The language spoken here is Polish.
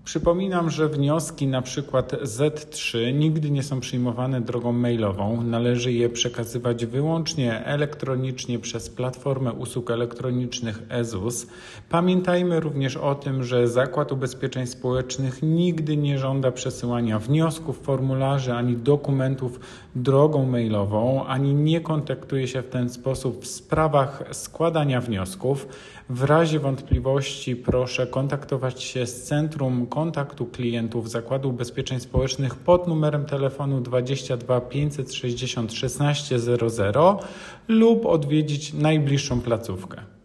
Przypominam, że wnioski np. Z3 nigdy nie są przyjmowane drogą mailową. Należy je przekazywać wyłącznie elektronicznie przez Platformę Usług Elektronicznych EZUS. Pamiętajmy również o tym, że Zakład Ubezpieczeń Społecznych nigdy nie żąda przesyłania wniosków, formularzy ani dokumentów drogą mailową, ani nie kontaktuje się w ten sposób w sprawach składania wniosków. W razie wątpliwości proszę kontaktować się z Centrum Kontaktu Klientów Zakładu Ubezpieczeń Społecznych pod numerem telefonu 22 560 16 00 lub odwiedzić najbliższą placówkę.